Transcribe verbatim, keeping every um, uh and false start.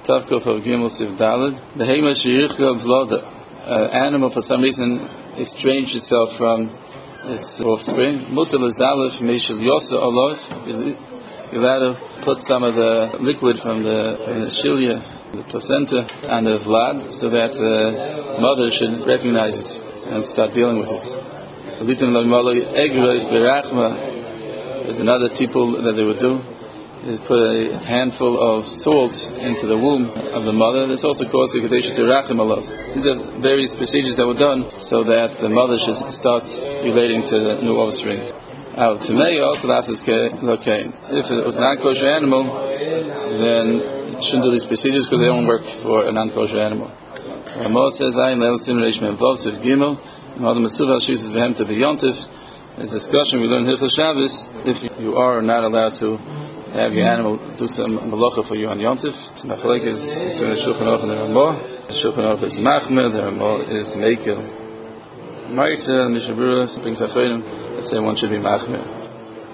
Tavkuf of Gimel Siv Daled. Behema Shirichka Vloda. An animal for some reason estranged itself from its offspring. Mutal Azalef Meshul Yosa Olov. You're allowed to put some of the liquid from the, from the cilia, the placenta, on the vlad, so that the mother should recognize it and start dealing with it. There's another tipul that they would do, is put a handful of salt into the womb of the mother. This also caused the Kadesha to rachim alav. These are various procedures that were done so that the mother should start relating to the new offspring. Al Timei also asks okay. If it was a non-kosher animal, then you shouldn't do these procedures because they don't work for a non-kosher animal. Ramah says, "Ayin leil sim reish mem vav siv gimel." Madam Mesuva shoots v'hem to be yontif. There's discussion we learn Hilchos Shabbos if you are not allowed to have your animal do some malacha for you on yontif. It's machlekes between the Shulchan Aruch and the Ramah. The Shulchan Aruch is machmer, the Ramah is mekel. Ma'aseh Mishnah Berurah brings achonim that say one should be machmer.